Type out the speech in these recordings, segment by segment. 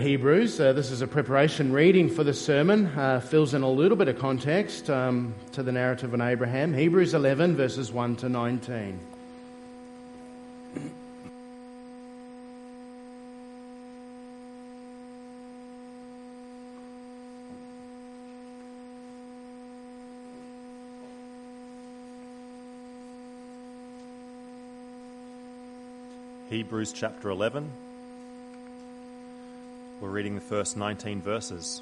Hebrews. This is a preparation reading for the sermon. Fills in a little bit of context to the narrative on Abraham. Hebrews 11 verses 1 to 19. Hebrews chapter 11. We're reading the first 19 verses.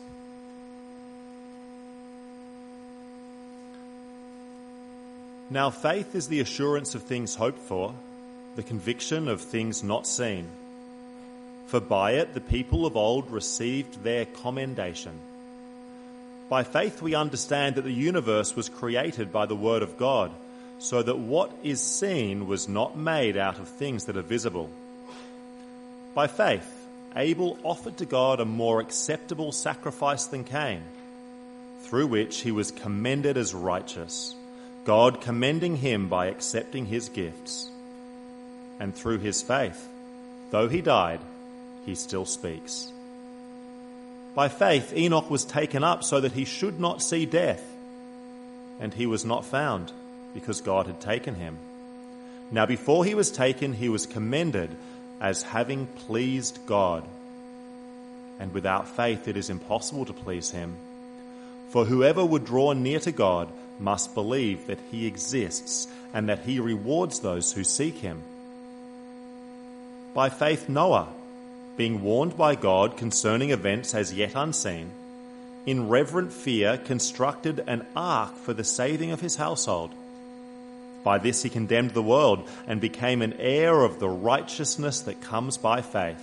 Now faith is the assurance of things hoped for, the conviction of things not seen. For by it the people of old received their commendation. By faith we understand that the universe was created by the word of God, so that what is seen was not made out of things that are visible. By faith Abel offered to God a more acceptable sacrifice than Cain, through which he was commended as righteous, God commending him by accepting his gifts. And through his faith, though he died, he still speaks. By faith Enoch was taken up so that he should not see death, and he was not found, because God had taken him. Now before he was taken, he was commended as having pleased God. And without faith it is impossible to please him. For whoever would draw near to God must believe that he exists and that he rewards those who seek him. By faith Noah, being warned by God concerning events as yet unseen, in reverent fear constructed an ark for the saving of his household. By this he condemned the world and became an heir of the righteousness that comes by faith.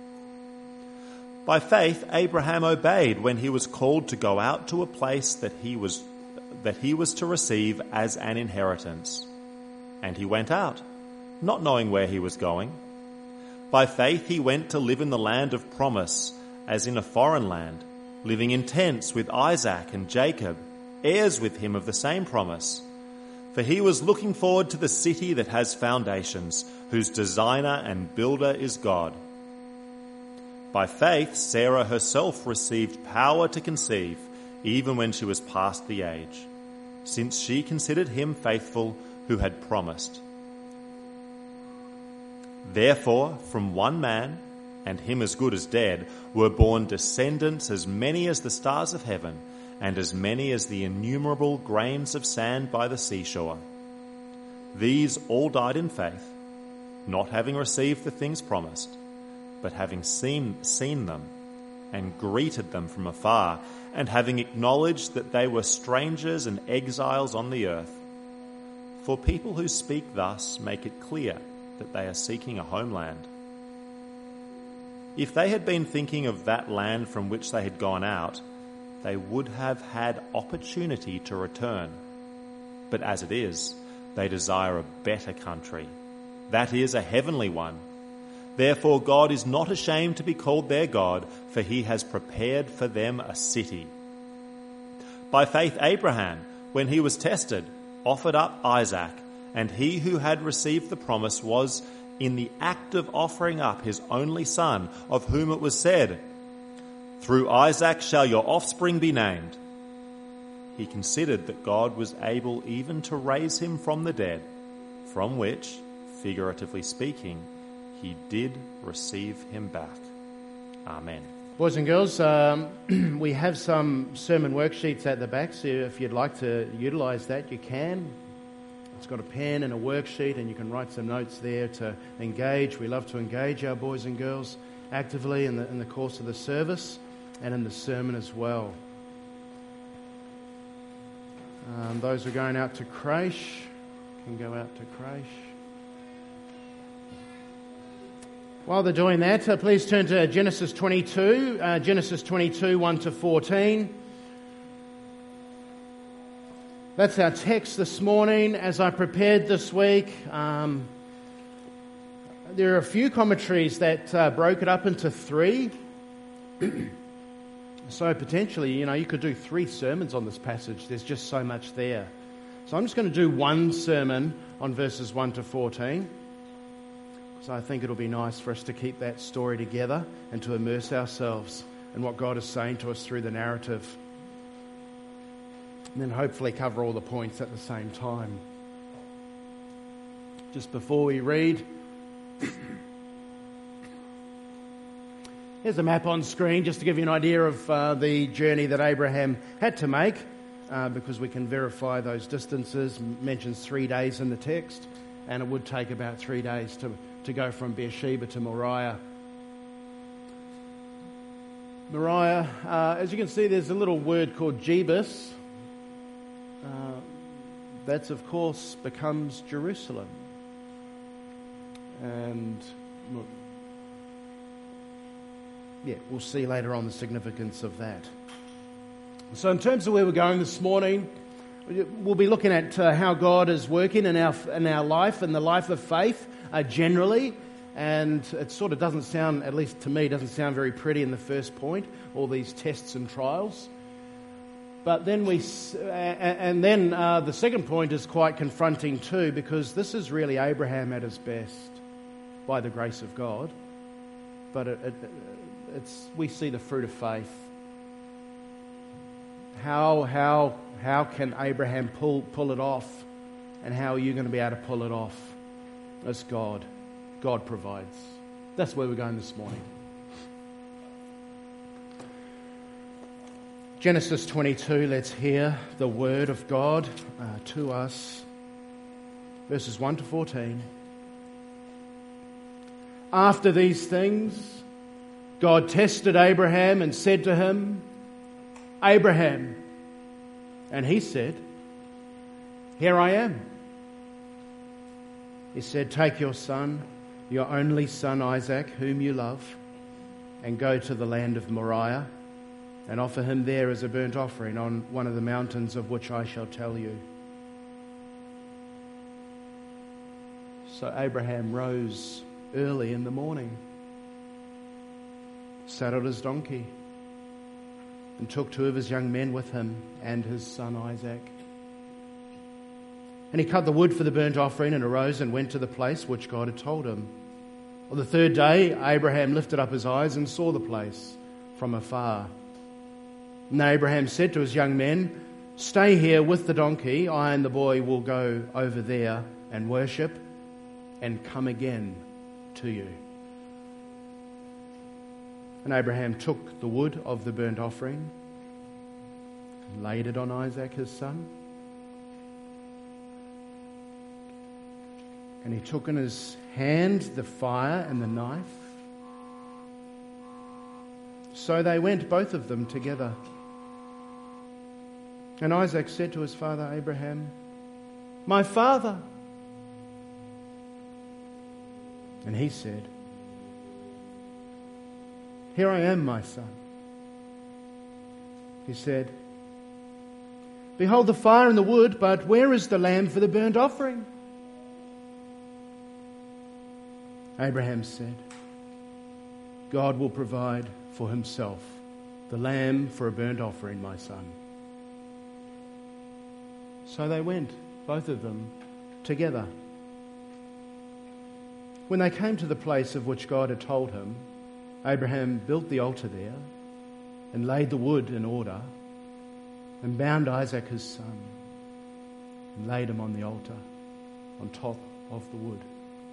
By faith Abraham obeyed when he was called to go out to a place that he was to receive as an inheritance. And he went out, not knowing where he was going. By faith he went to live in the land of promise, as in a foreign land, living in tents with Isaac and Jacob, heirs with him of the same promise. For he was looking forward to the city that has foundations, whose designer and builder is God. By faith, Sarah herself received power to conceive, even when she was past the age, since she considered him faithful who had promised. Therefore, from one man, and him as good as dead, were born descendants as many as the stars of heaven, and as many as the innumerable grains of sand by the seashore. These all died in faith, not having received the things promised, but having seen them, and greeted them from afar, and having acknowledged that they were strangers and exiles on the earth. For people who speak thus make it clear that they are seeking a homeland. If they had been thinking of that land from which they had gone out, they would have had opportunity to return. But as it is, they desire a better country, that is, a heavenly one. Therefore God is not ashamed to be called their God, for he has prepared for them a city. By faith Abraham, when he was tested, offered up Isaac, and he who had received the promise was in the act of offering up his only son, of whom it was said, "Through Isaac shall your offspring be named." He considered that God was able even to raise him from the dead, from which, figuratively speaking, he did receive him back. Amen. Boys and girls, we have some sermon worksheets at the back, so if you'd like to utilise that, you can. It's got a pen and a worksheet, and you can write some notes there to engage. We love to engage our boys and girls actively in the course of the service and in the sermon as well. Those who are going out to creche can go out to creche. While they're doing that, please turn to Genesis 22, Genesis 22, 1 to 14. That's our text this morning. As I prepared this week, there are a few commentaries that broke it up into three. So potentially, you could do 3 sermons on this passage. There's just so much there. So I'm just going to do one sermon on verses 1 to 14. So I think it'll be nice for us to keep that story together and to immerse ourselves in what God is saying to us through the narrative. And then hopefully cover all the points at the same time. Just before we read, here's a map on screen just to give you an idea of the journey that Abraham had to make, because we can verify those distances. It mentions 3 days in the text, and it would take about 3 days to go from Beersheba to Moriah. Moriah, as you can see, there's a little word called Jebus. That's, of course, becomes Jerusalem. And we'll see later on the significance of that. So in terms of where we're going this morning, we'll be looking at how God is working in our life and the life of faith generally. And it sort of doesn't sound, at least to me, doesn't sound very pretty in the first point, all these tests and trials. But then the second point is quite confronting too, because this is really Abraham at his best, by the grace of God. But we see the fruit of faith. How can Abraham pull it off, and how are you going to be able to pull it off? It's God. God provides. That's where we're going this morning. Genesis 22, let's hear the word of God to us. Verses 1 to 14. After these things, God tested Abraham and said to him, Abraham. And he said, Here I am. He said, Take your son, your only son Isaac, whom you love, and go to the land of Moriah, and offer him there as a burnt offering on one of the mountains of which I shall tell you. So Abraham rose early in the morning, saddled his donkey, and took 2 of his young men with him and his son Isaac. And he cut the wood for the burnt offering and arose and went to the place which God had told him. On the 3rd day, Abraham lifted up his eyes and saw the place from afar. And Abraham said to his young men, Stay here with the donkey. I and the boy will go over there and worship and come again to you. And Abraham took the wood of the burnt offering and laid it on Isaac his son. And he took in his hand the fire and the knife. So they went, both of them, together. And Isaac said to his father Abraham, My father. And he said, Here I am, my son. He said, Behold the fire and the wood, but where is the lamb for the burnt offering? Abraham said, God will provide for himself the lamb for a burnt offering, my son. So they went, both of them, together. When they came to the place of which God had told him, Abraham built the altar there and laid the wood in order and bound Isaac his son and laid him on the altar on top of the wood.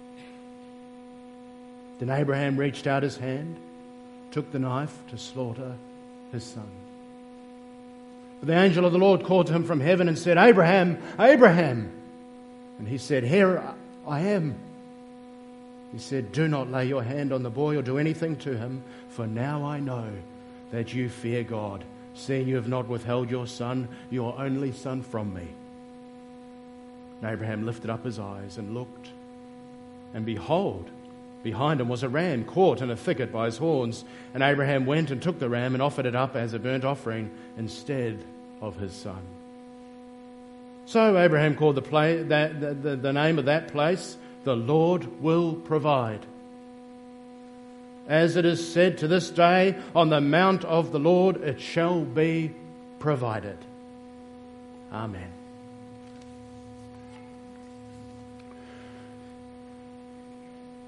Then Abraham reached out his hand, took the knife to slaughter his son. But the angel of the Lord called to him from heaven and said, Abraham, Abraham. And he said, Here I am. He said, Do not lay your hand on the boy or do anything to him, for now I know that you fear God, seeing you have not withheld your son, your only son, from me. And Abraham lifted up his eyes and looked, and behold, behind him was a ram caught in a thicket by his horns. And Abraham went and took the ram and offered it up as a burnt offering instead of his son. So Abraham called the name of that place, The Lord Will Provide. As it is said to this day, on the mount of the Lord it shall be provided. Amen.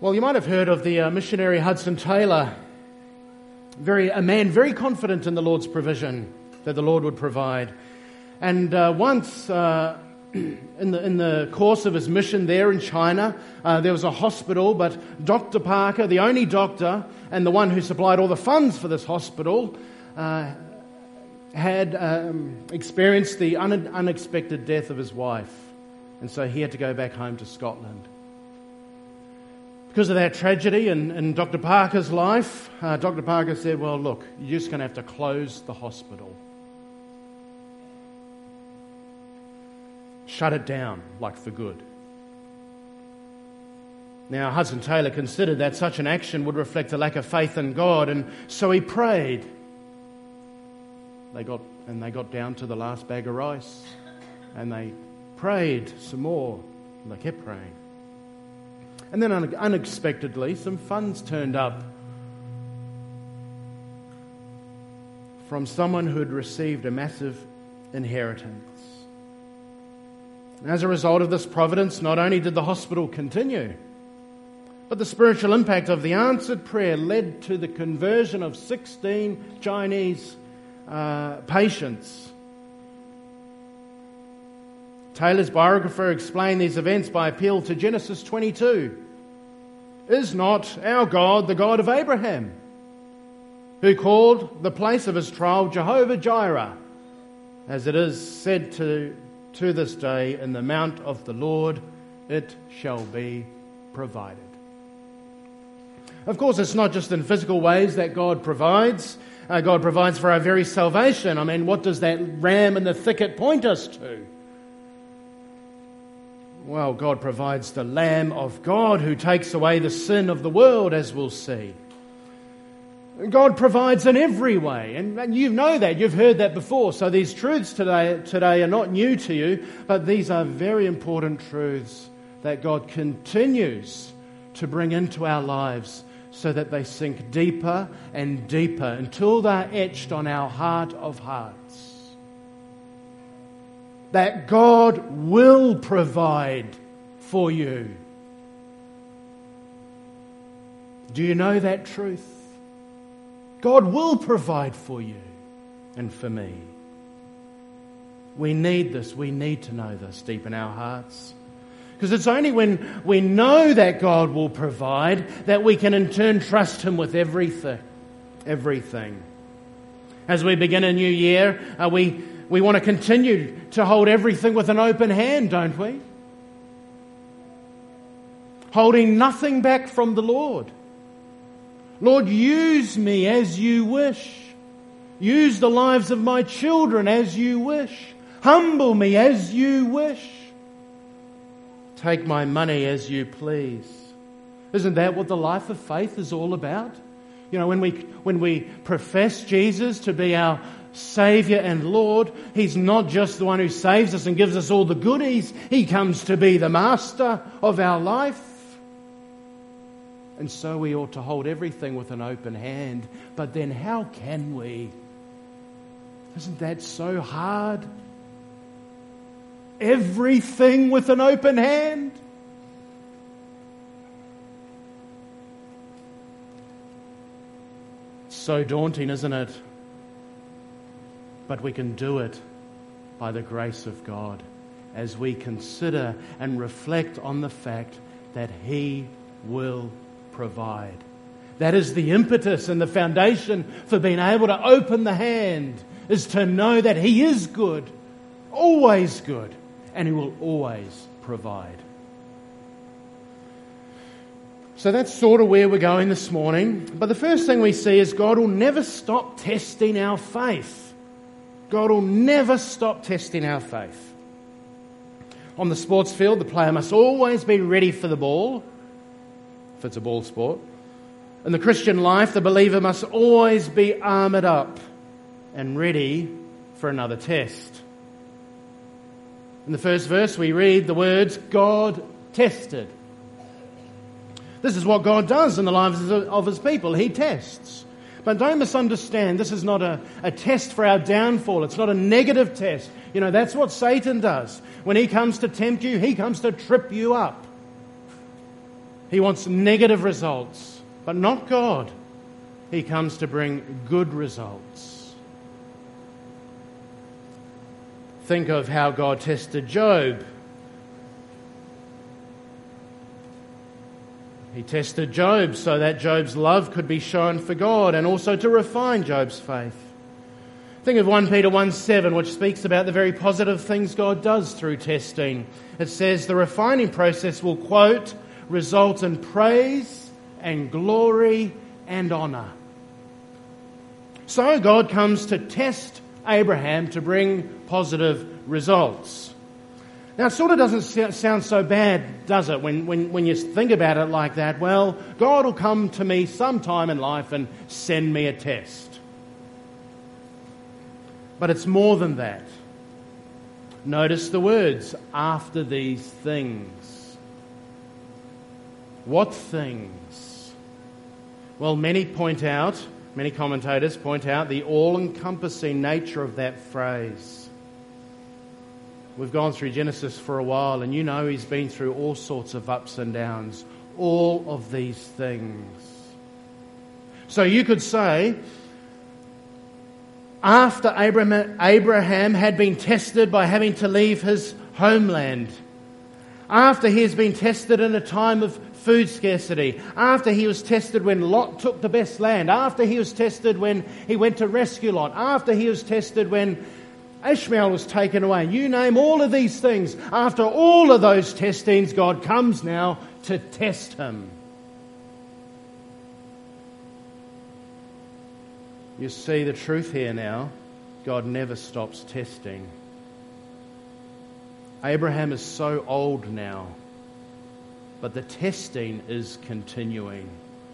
Well, you might have heard of the missionary Hudson Taylor, a man very confident in the Lord's provision, that the Lord would provide. And once in the course of his mission there in China, there was a hospital, but Dr. Parker, the only doctor and the one who supplied all the funds for this hospital, had experienced the unexpected death of his wife. And so he had to go back home to Scotland. Because of that tragedy in Dr. Parker's life, Dr. Parker said, well, look, you're just going to have to close the hospital. Shut it down, like for good. Now, Hudson Taylor considered that such an action would reflect a lack of faith in God, and so he prayed. They got down to the last bag of rice, and they prayed some more, and they kept praying. And then unexpectedly, some funds turned up from someone who had received a massive inheritance. And as a result of this providence, not only did the hospital continue, but the spiritual impact of the answered prayer led to the conversion of 16 Chinese patients. Taylor's biographer explained these events by appeal to Genesis 22. Is not our God the God of Abraham, who called the place of his trial Jehovah Jireh, as it is said to this day, in the mount of the Lord it shall be provided. Of course, it's not just in physical ways that God provides. God provides for our very salvation. I mean, what does that ram in the thicket point us to? Well, God provides the Lamb of God who takes away the sin of the world, as we'll see. God provides in every way, and you know that, you've heard that before. So these truths today are not new to you, but these are very important truths that God continues to bring into our lives so that they sink deeper and deeper until they're etched on our heart of hearts. That God will provide for you. Do you know that truth? God will provide for you and for me. We need this. We need to know this deep in our hearts. Because it's only when we know that God will provide that we can in turn trust Him with everything. As we begin a new year, we want to continue to hold everything with an open hand, don't we? Holding nothing back from the Lord. Lord, use me as you wish. Use the lives of my children as you wish. Humble me as you wish. Take my money as you please. Isn't that what the life of faith is all about? You know, when we profess Jesus to be our Saviour and Lord, He's not just the one who saves us and gives us all the goodies. He comes to be the master of our life. And so we ought to hold everything with an open hand. But then how can we? Isn't that so hard? Everything with an open hand? So daunting, isn't it? But we can do it by the grace of God as we consider and reflect on the fact that He will provide. That is the impetus and the foundation for being able to open the hand, is to know that He is good, always good, and He will always provide. So that's sort of where we're going this morning. But the first thing we see is God will never stop testing our faith. God will never stop testing our faith. On the sports field, the player must always be ready for the ball, if it's a ball sport. In the Christian life, the believer must always be armoured up and ready for another test. In the first verse, we read the words, God tested. This is what God does in the lives of His people. He tests. But don't misunderstand, this is not a test for our downfall. It's not a negative test. You know, that's what Satan does. When he comes to tempt you, he comes to trip you up. He wants negative results, but not God. He comes to bring good results. Think of how God tested Job. He tested Job so that Job's love could be shown for God and also to refine Job's faith. Think of 1 Peter 1:7, which speaks about the very positive things God does through testing. It says the refining process will, quote, result in praise and glory and honour. So God comes to test Abraham to bring positive results. Now, it sort of doesn't sound so bad, does it, when you think about it like that? Well, God will come to me sometime in life and send me a test. But it's more than that. Notice the words, after these things. What things? Well, many commentators point out the all-encompassing nature of that phrase. We've gone through Genesis for a while, and you know he's been through all sorts of ups and downs. All of these things. So you could say, after Abraham had been tested by having to leave his homeland, after he has been tested in a time of food scarcity, after he was tested when Lot took the best land, after he was tested when he went to rescue Lot, after he was tested when Ishmael was taken away, you name all of these things. After all of those testings, God comes now to test him. You see the truth here now. God never stops testing. Abraham is so old now, but the testing is continuing.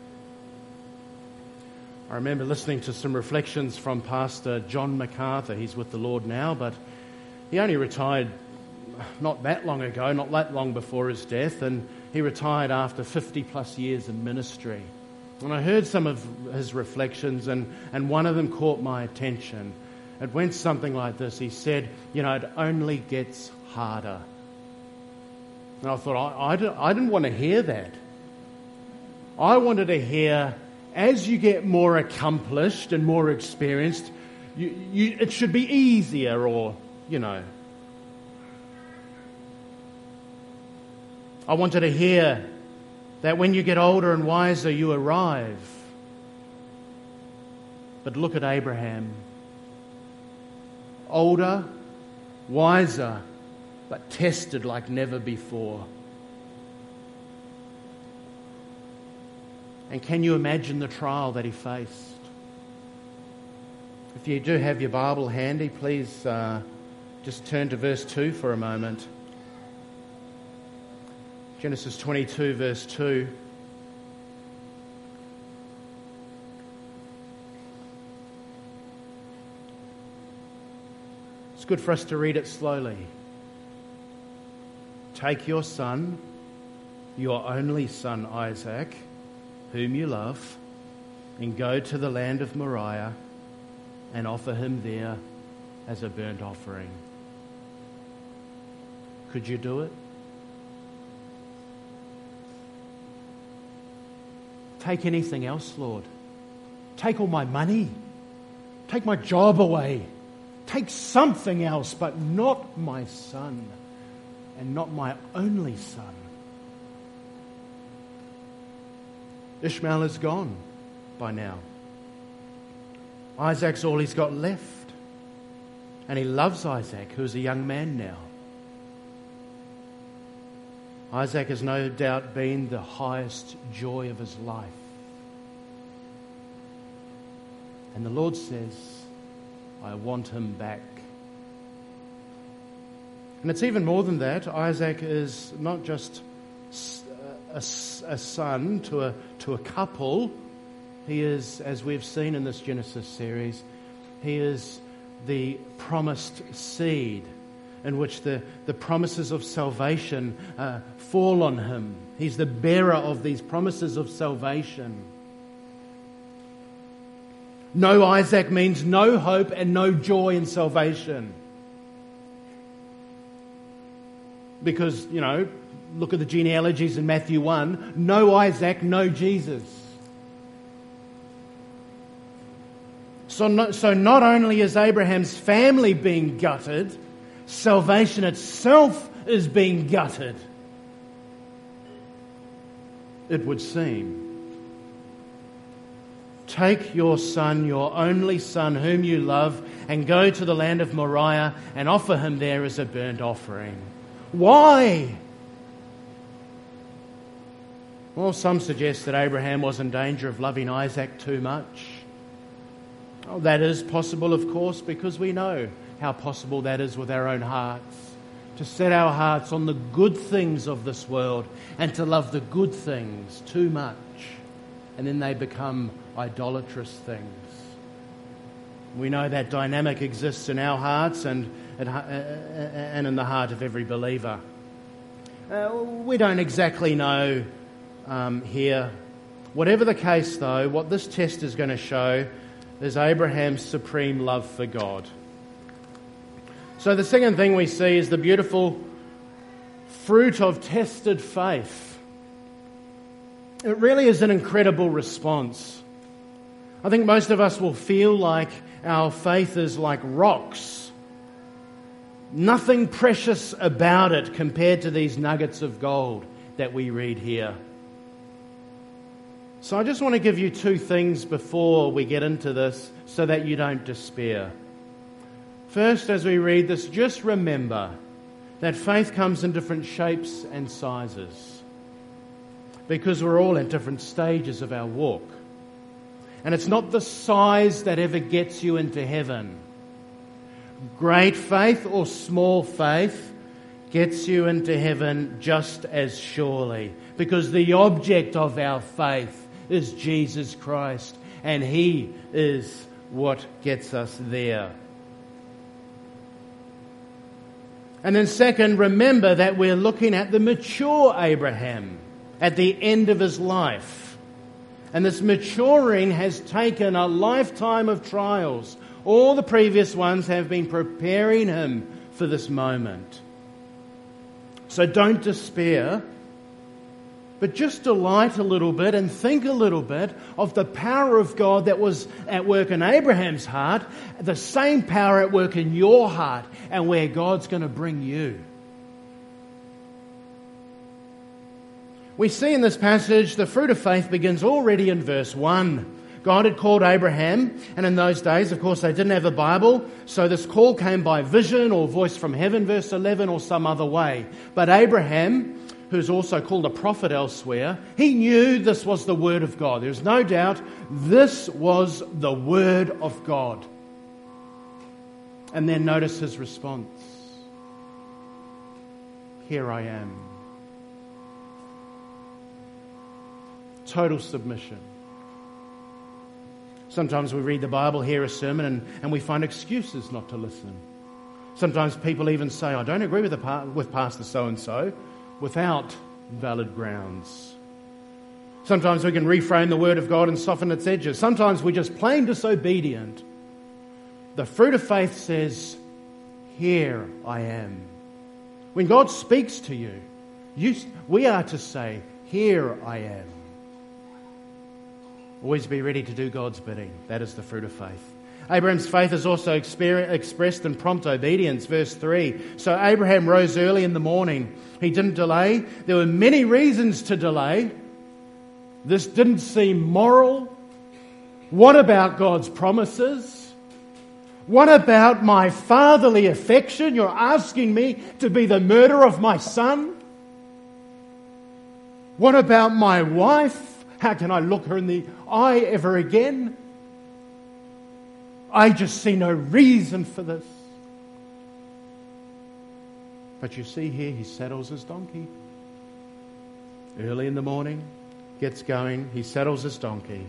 I remember listening to some reflections from Pastor John MacArthur. He's with the Lord now, but he only retired not that long ago, not that long before his death, and he retired after 50 plus years in ministry. And I heard some of his reflections, and one of them caught my attention. It went something like this. He said, it only gets harder. And I thought, I didn't want to hear that. I wanted to hear, as you get more accomplished and more experienced, it should be easier, or, I wanted to hear that when you get older and wiser, you arrive. But look at Abraham. Older, wiser, but tested like never before. And can you imagine the trial that he faced? If you do have your Bible handy, please just turn to verse 2 for a moment. Genesis 22, verse 2. It's good for us to read it slowly. Take your son, your only son Isaac, whom you love, and go to the land of Moriah and offer him there as a burnt offering. Could you do it? Take anything else, Lord. Take all my money. Take my job away. Take something else, but not my son, and not my only son. Ishmael is gone by now. Isaac's all he's got left. And he loves Isaac, who is a young man now. Isaac has no doubt been the highest joy of his life. And the Lord says, I want him back. And it's even more than that. Isaac is not just a son to a couple. He is, as we've seen in this Genesis series, he is the promised seed in which the promises of salvation fall on him. He's the bearer of these promises of salvation. No Isaac means no hope and no joy in salvation. Because, look at the genealogies in Matthew 1. No Isaac, no Jesus. So not only is Abraham's family being gutted, salvation itself is being gutted, it would seem. Take your son, your only son, whom you love, and go to the land of Moriah and offer him there as a burnt offering. Why? Well, some suggest that Abraham was in danger of loving Isaac too much. Oh, that is possible, of course, because we know how possible that is with our own hearts. To set our hearts on the good things of this world and to love the good things too much. And then they become idolatrous things. We know that dynamic exists in our hearts and in the heart of every believer. We don't exactly know here. Whatever the case, though, what this test is going to show is Abraham's supreme love for God. So the second thing we see is the beautiful fruit of tested faith. It really is an incredible response. I think most of us will feel like our faith is like rocks. Nothing precious about it compared to these nuggets of gold that we read here. So I just want to give you two things before we get into this so that you don't despair. First, as we read this, just remember that faith comes in different shapes and sizes, because we're all in different stages of our walk. And it's not the size that ever gets you into heaven. Great faith or small faith gets you into heaven just as surely, because the object of our faith is Jesus Christ, and He is what gets us there. And then second, remember that we're looking at the mature Abraham at the end of his life. And this maturing has taken a lifetime of trials. All the previous ones have been preparing him for this moment. So don't despair, but just delight a little bit and think a little bit of the power of God that was at work in Abraham's heart, the same power at work in your heart, and where God's going to bring you. We see in this passage the fruit of faith begins already in verse 1. God had called Abraham, and in those days, of course, they didn't have a Bible, so this call came by vision or voice from heaven, verse 11, or some other way. But Abraham, who's also called a prophet elsewhere, he knew this was the word of God. There's no doubt this was the word of God. And then notice his response. Here I am. Total submission. Sometimes we read the Bible, hear a sermon, and we find excuses not to listen. Sometimes people even say, I don't agree with Pastor so-and-so, without valid grounds. Sometimes we can reframe the Word of God and soften its edges. Sometimes we're just plain disobedient. The fruit of faith says, here I am. When God speaks to you, we are to say, here I am. Always be ready to do God's bidding. That is the fruit of faith. Abraham's faith is also expressed in prompt obedience. Verse 3. So Abraham rose early in the morning. He didn't delay. There were many reasons to delay. This didn't seem moral. What about God's promises? What about my fatherly affection? You're asking me to be the murderer of my son? What about my wife? How can I look her in the eye ever again? I just see no reason for this. But you see here, he saddles his donkey. Early in the morning, gets going, he saddles his donkey.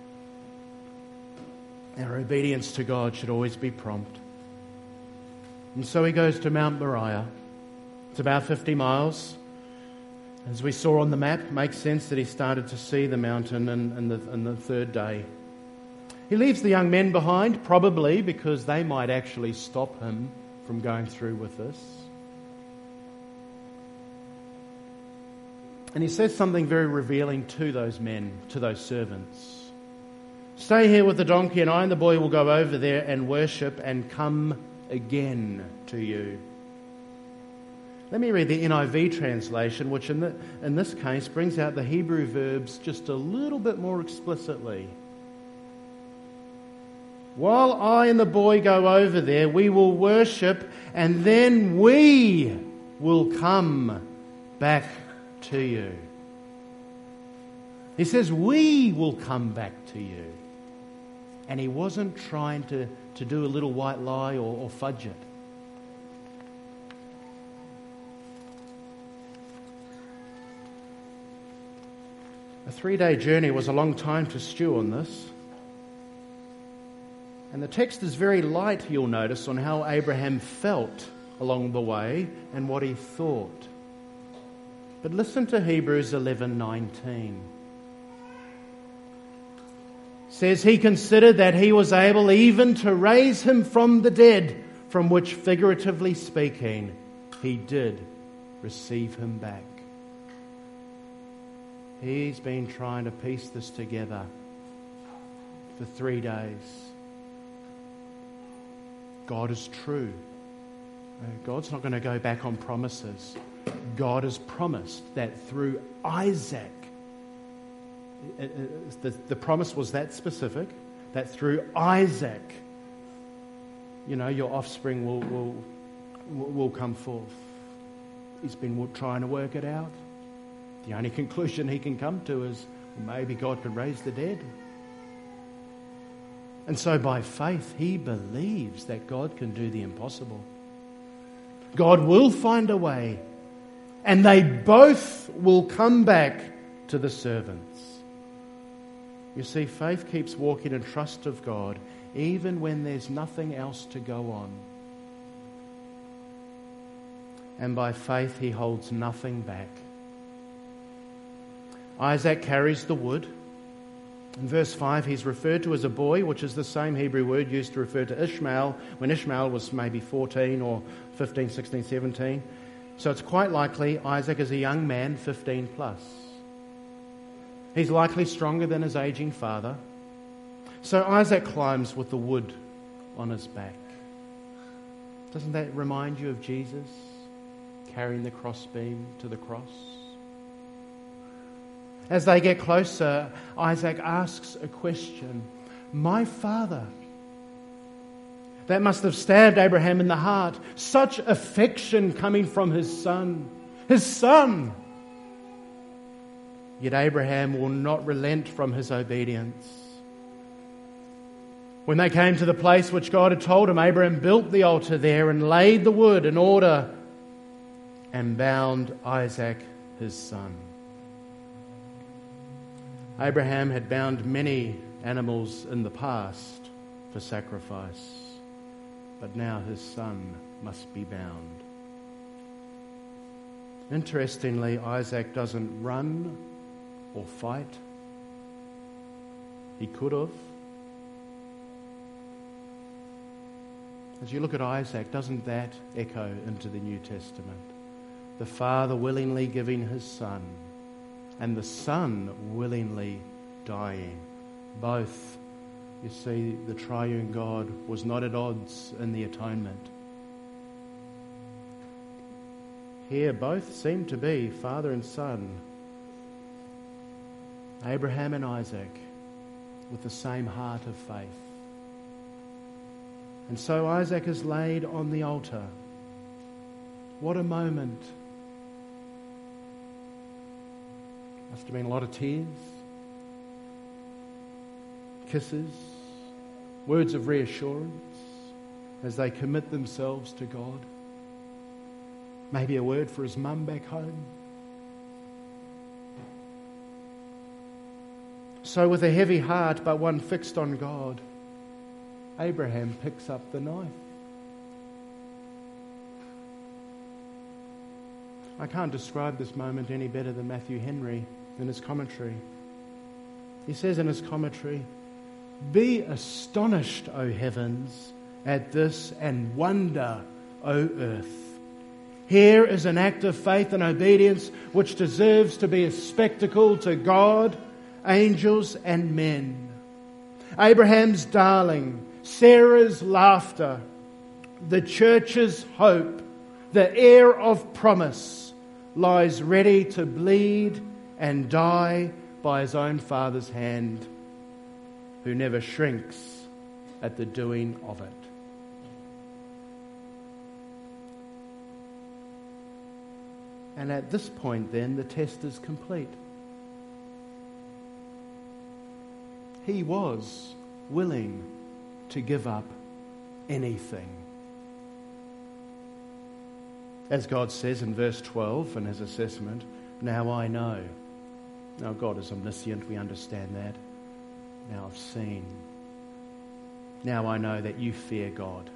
Our obedience to God should always be prompt. And so he goes to Mount Moriah. It's about 50 miles. As we saw on the map, it makes sense that he started to see the mountain in the third day. He leaves the young men behind, probably because they might actually stop him from going through with this. And he says something very revealing to those men, to those servants. Stay here with the donkey, and I and the boy will go over there and worship and come again to you. Let me read the NIV translation, which in this case brings out the Hebrew verbs just a little bit more explicitly. While I and the boy go over there, we will worship, and then we will come back to you. He says, we will come back to you. And he wasn't trying to do a little white lie or fudge it. A 3-day journey was a long time to stew on this. And the text is very light, you'll notice, on how Abraham felt along the way and what he thought. But listen to Hebrews 11:19. It says, he considered that he was able even to raise him from the dead, from which, figuratively speaking, he did receive him back. He's been trying to piece this together for 3 days. God is true. God's not going to go back on promises. God has promised that through Isaac, the promise was that specific, that through Isaac, your offspring will come forth. He's been trying to work it out. The only conclusion he can come to is maybe God can raise the dead. And so by faith, he believes that God can do the impossible. God will find a way, and they both will come back to the servants. You see, faith keeps walking in trust of God, even when there's nothing else to go on. And by faith, he holds nothing back. Isaac carries the wood. In verse 5, he's referred to as a boy, which is the same Hebrew word used to refer to Ishmael when Ishmael was maybe 14 or 15, 16, 17. So it's quite likely Isaac is a young man, 15 plus. He's likely stronger than his aging father. So Isaac climbs with the wood on his back. Doesn't that remind you of Jesus carrying the crossbeam to the cross? As they get closer, Isaac asks a question. My father. That must have stabbed Abraham in the heart. Such affection coming from his son. His son! Yet Abraham will not relent from his obedience. When they came to the place which God had told him, Abraham built the altar there and laid the wood in order and bound Isaac, his son. Abraham had bound many animals in the past for sacrifice, but now his son must be bound. Interestingly, Isaac doesn't run or fight. He could have. As you look at Isaac, doesn't that echo into the New Testament? The father willingly giving his son, and the son willingly dying. Both, you see, the triune God was not at odds in the atonement. Here both seem to be father and son, Abraham and Isaac, with the same heart of faith. And so Isaac is laid on the altar. What a moment. Must have been a lot of tears, kisses, words of reassurance as they commit themselves to God. Maybe a word for his mum back home. So with a heavy heart but one fixed on God, Abraham picks up the knife. I can't describe this moment any better than Matthew Henry in his commentary. He says in his commentary, "Be astonished, O heavens, at this, and wonder, O earth. Here is an act of faith and obedience which deserves to be a spectacle to God, angels and men. Abraham's darling, Sarah's laughter, the church's hope, the heir of promise, lies ready to bleed and die by his own Father's hand, who never shrinks at the doing of it. And at this point then, the test is complete. He was willing to give up anything. As God says in verse 12 in his assessment, now I know. Now God is omniscient, we understand that. Now I've seen. Now I know that you fear God.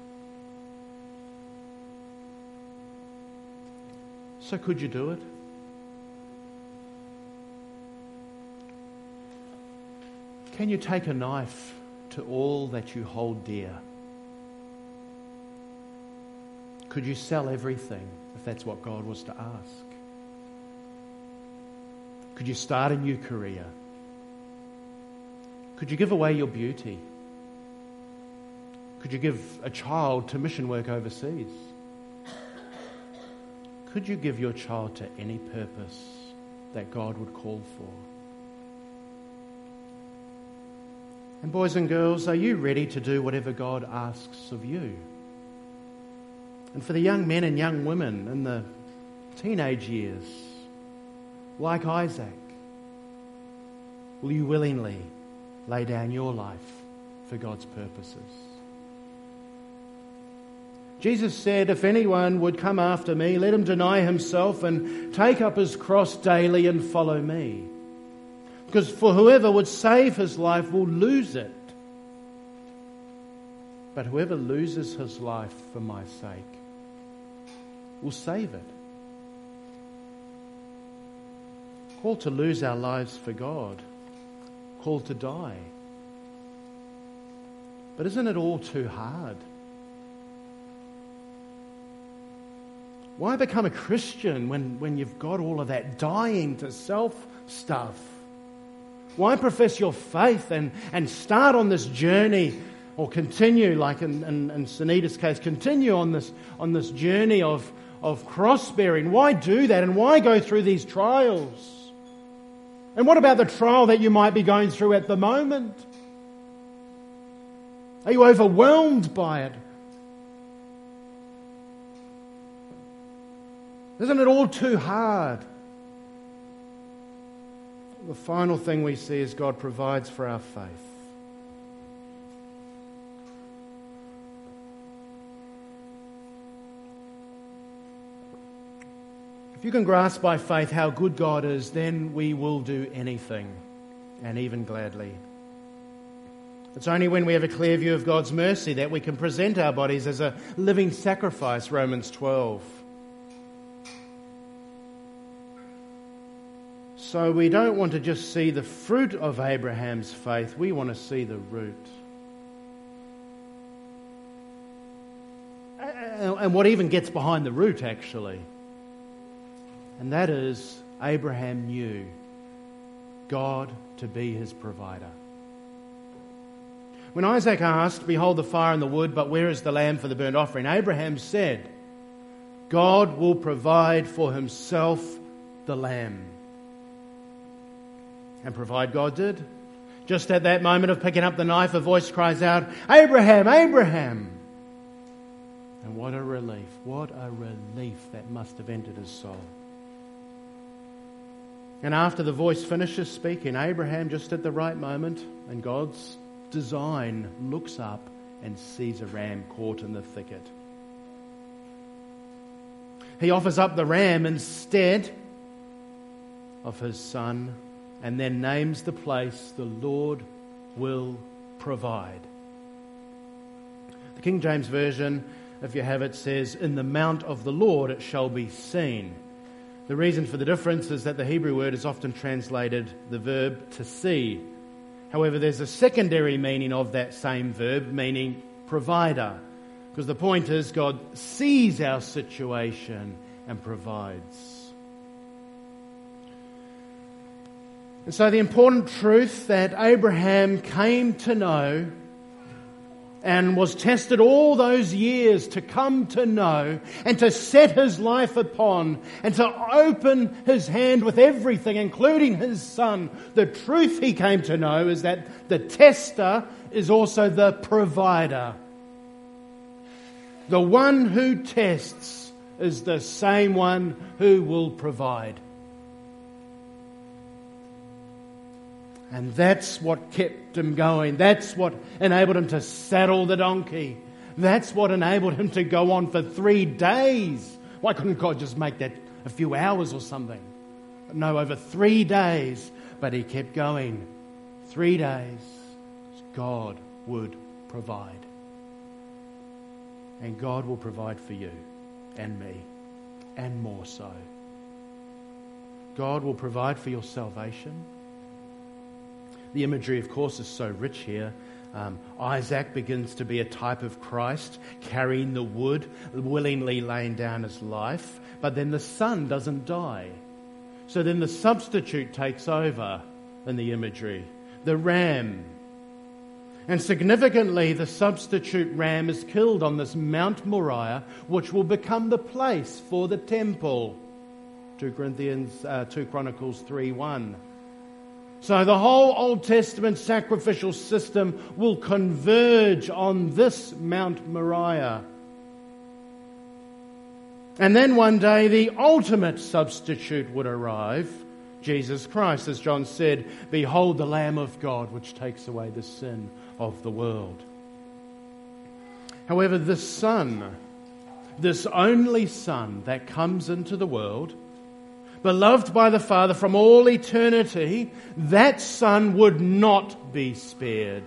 So could you do it? Can you take a knife to all that you hold dear? Could you sell everything if that's what God was to ask? Could you start a new career? Could you give away your beauty? Could you give a child to mission work overseas? Could you give your child to any purpose that God would call for? And boys and girls, are you ready to do whatever God asks of you? And for the young men and young women in the teenage years, like Isaac, will you willingly lay down your life for God's purposes? Jesus said, if anyone would come after me, let him deny himself and take up his cross daily and follow me. Because for whoever would save his life will lose it. But whoever loses his life for my sake will save it. Called to lose our lives for God. Called to die. But isn't it all too hard? Why become a Christian when you've got all of that dying to self stuff? Why profess your faith and start on this journey, or continue, like in Sunita's case, continue on this journey of cross-bearing? Why do that, and why go through these trials? And what about the trial that you might be going through at the moment? Are you overwhelmed by it? Isn't it all too hard? The final thing we see is God provides for our faith. If you can grasp by faith how good God is, then we will do anything, and even gladly. It's only when we have a clear view of God's mercy that we can present our bodies as a living sacrifice, Romans 12. So we don't want to just see the fruit of Abraham's faith, we want to see the root. And what even gets behind the root, actually. And that is, Abraham knew God to be his provider. When Isaac asked, behold the fire and the wood, but where is the lamb for the burnt offering? Abraham said, God will provide for himself the lamb. And provide God did. Just at that moment of picking up the knife, a voice cries out, Abraham, Abraham! And what a relief that must have entered his soul. And after the voice finishes speaking, Abraham, just at the right moment, in God's design, looks up and sees a ram caught in the thicket. He offers up the ram instead of his son, and then names the place, the Lord will provide. The King James Version, if you have it, says, in the mount of the Lord it shall be seen. The reason for the difference is that the Hebrew word is often translated the verb to see. However, there's a secondary meaning of that same verb, meaning provider. Because the point is, God sees our situation and provides. And so the important truth that Abraham came to know and was tested all those years to come to know and to set his life upon and to open his hand with everything, including his son. The truth he came to know is that the tester is also the provider. The one who tests is the same one who will provide. And that's what kept him going. That's what enabled him to saddle the donkey. That's what enabled him to go on for 3 days. Why couldn't God just make that a few hours or something? No, over 3 days. But he kept going. 3 days. God would provide. And God will provide for you and me, and more so. God will provide for your salvation. The imagery, of course, is so rich here. Isaac begins to be a type of Christ, carrying the wood, willingly laying down his life. But then the son doesn't die. So then the substitute takes over in the imagery, the ram. And significantly, the substitute ram is killed on this Mount Moriah, which will become the place for the temple. 2 Chronicles 3:1. So the whole Old Testament sacrificial system will converge on this Mount Moriah. And then one day the ultimate substitute would arrive, Jesus Christ, as John said, "Behold the Lamb of God, which takes away the sin of the world." However, this Son, this only Son that comes into the world, beloved by the Father from all eternity, that Son would not be spared.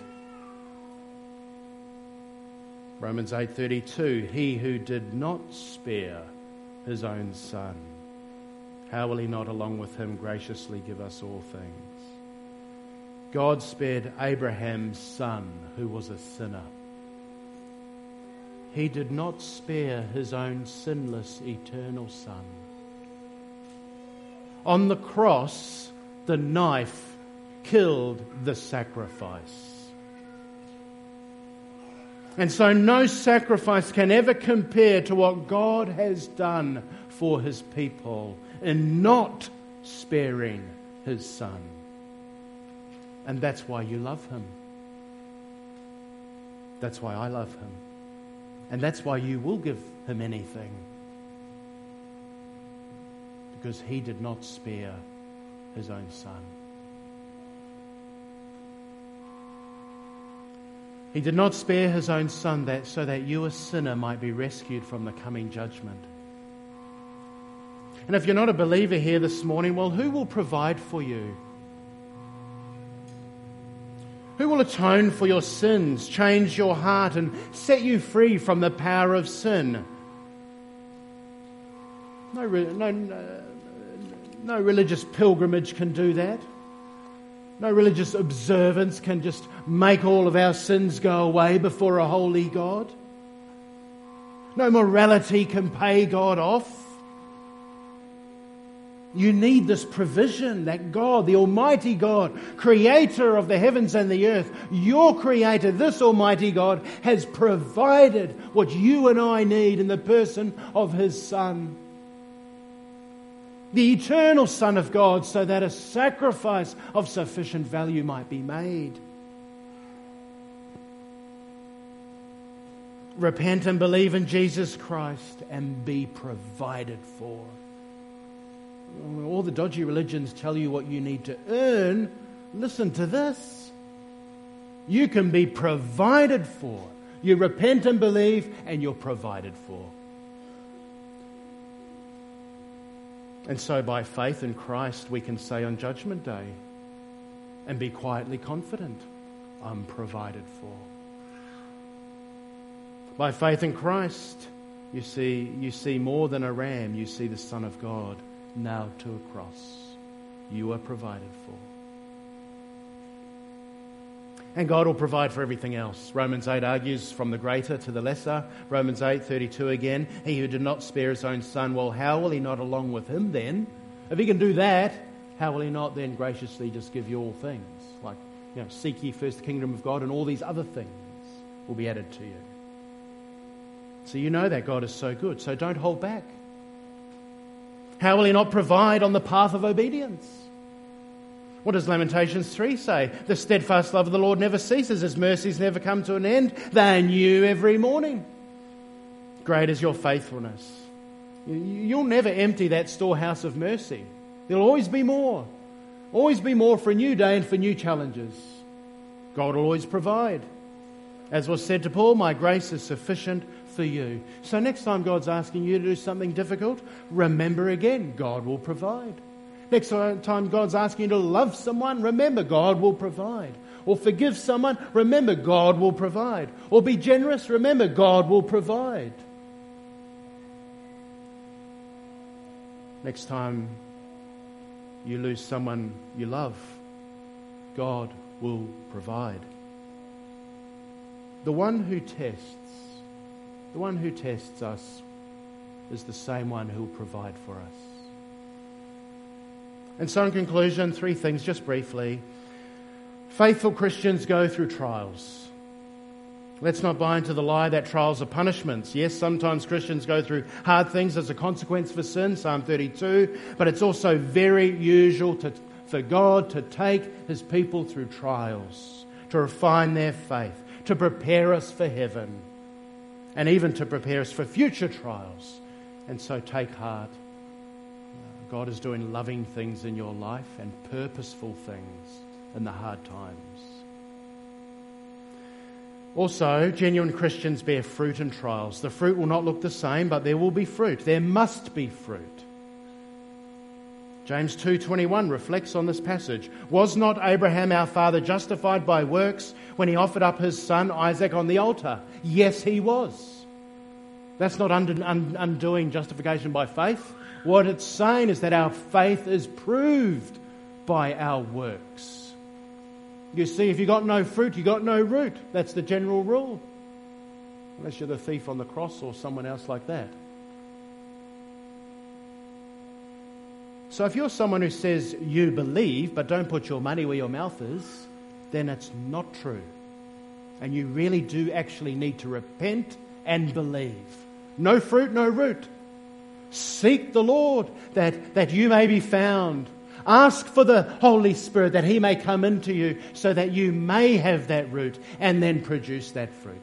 Romans 8:32, he who did not spare his own Son, how will he not along with him graciously give us all things? God spared Abraham's son, who was a sinner. He did not spare his own sinless eternal Son. On the cross, the knife killed the sacrifice. And so no sacrifice can ever compare to what God has done for his people in not sparing his Son. And that's why you love him. That's why I love him. And that's why you will give him anything. Because he did not spare his own Son. He did not spare his own Son so that you, a sinner, might be rescued from the coming judgment. And if you're not a believer here this morning, well, who will provide for you? Who will atone for your sins, change your heart, and set you free from the power of sin? No religious pilgrimage can do that. No religious observance can just make all of our sins go away before a holy God. No morality can pay God off. You need this provision that God, the Almighty God, creator of the heavens and the earth, your creator, this Almighty God, has provided what you and I need in the person of his Son. The eternal Son of God, so that a sacrifice of sufficient value might be made. Repent and believe in Jesus Christ and be provided for. All the dodgy religions tell you what you need to earn. Listen to this. You can be provided for. You repent and believe and you're provided for. And so by faith in Christ, we can say on Judgment Day and be quietly confident, I'm provided for. By faith in Christ, you see more than a ram. You see the Son of God nailed to a cross. You are provided for. And God will provide for everything else. Romans 8 argues from the greater to the lesser. Romans 8:32 again, he who did not spare his own son, well, how will he not along with him then? If he can do that, how will he not then graciously just give you all things? Like, seek ye first the kingdom of God and all these other things will be added to you. So you know that God is so good, so don't hold back. How will he not provide on the path of obedience? What does Lamentations 3 say? The steadfast love of the Lord never ceases. His mercies never come to an end. They are new every morning. Great is your faithfulness. You'll never empty that storehouse of mercy. There'll always be more. Always be more for a new day and for new challenges. God will always provide. As was said to Paul, my grace is sufficient for you. So next time God's asking you to do something difficult, remember again, God will provide. Next time God's asking you to love someone, remember God will provide. Or forgive someone, remember God will provide. Or be generous, remember God will provide. Next time you lose someone you love, God will provide. The one who tests us is the same one who will provide for us. And so in conclusion, 3 things just briefly. Faithful Christians go through trials. Let's not buy into the lie that trials are punishments. Yes, sometimes Christians go through hard things as a consequence for sin, Psalm 32, but it's also very usual for God to take his people through trials, to refine their faith, to prepare us for heaven, and even to prepare us for future trials. And so take heart. God is doing loving things in your life and purposeful things in the hard times. Also, genuine Christians bear fruit in trials. The fruit will not look the same, but there will be fruit. There must be fruit. James 2:21 reflects on this passage. Was not Abraham our father justified by works when he offered up his son Isaac on the altar? Yes, he was. That's not undoing justification by faith. What it's saying is that our faith is proved by our works. You see, if you got no fruit, you got no root. That's the general rule. Unless you're the thief on the cross or someone else like that. So if you're someone who says you believe but don't put your money where your mouth is, then it's not true. And you really do actually need to repent and believe. No fruit, no root. Seek the Lord that you may be found. Ask for the Holy Spirit that he may come into you so that you may have that root and then produce that fruit.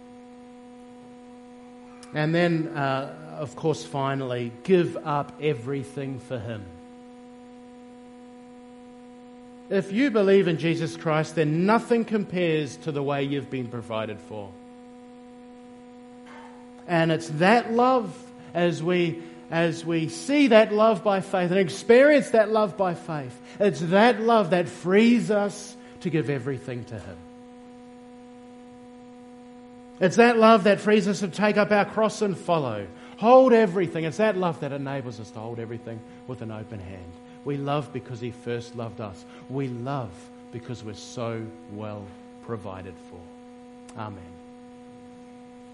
And then, of course, finally, give up everything for him. If you believe in Jesus Christ, then nothing compares to the way you've been provided for. And it's that love, as we see that love by faith and experience that love by faith, it's that love that frees us to give everything to him. It's that love that frees us to take up our cross and follow. Hold everything. It's that love that enables us to hold everything with an open hand. We love because he first loved us. We love because we're so well provided for. Amen.